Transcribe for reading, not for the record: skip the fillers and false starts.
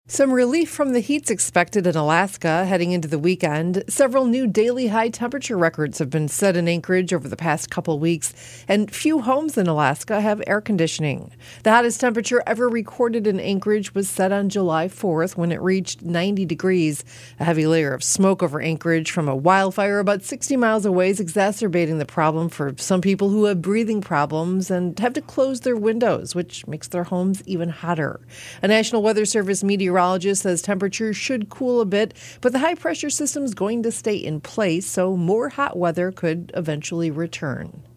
Some relief from the heat's expected in Alaska heading into the weekend. Several new daily high temperature records have been set in Anchorage over the past couple weeks, and few homes in Alaska have air conditioning. The hottest temperature ever recorded in Anchorage was set on July 4th when it reached 90 degrees. A heavy layer of smoke over Anchorage from a wildfire about 60 miles away is exacerbating the problem for some people who have breathing problems and have to close their windows, which makes their homes even hotter. A National Weather Service meteorologist says temperatures should cool a bit, but the high-pressure system is going to stay in place, so more hot weather could eventually return.